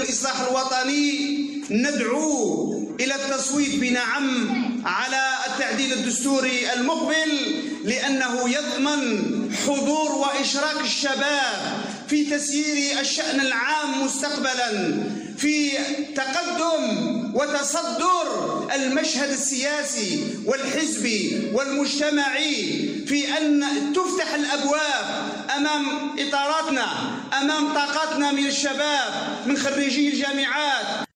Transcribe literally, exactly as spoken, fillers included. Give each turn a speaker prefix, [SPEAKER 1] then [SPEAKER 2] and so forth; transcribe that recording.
[SPEAKER 1] الإصلاح الوطني ندعو إلى التصويت بنعم على التعديل الدستوري المقبل، لأنه يضمن حضور وإشراك الشباب في تسيير الشأن العام مستقبلا، في تقدم وتصدر المشهد السياسي والحزبي والمجتمعي، في أن تفتح الأبواب أمام إطاراتنا، أمام طاقاتنا من الشباب من خريجي الجامعات.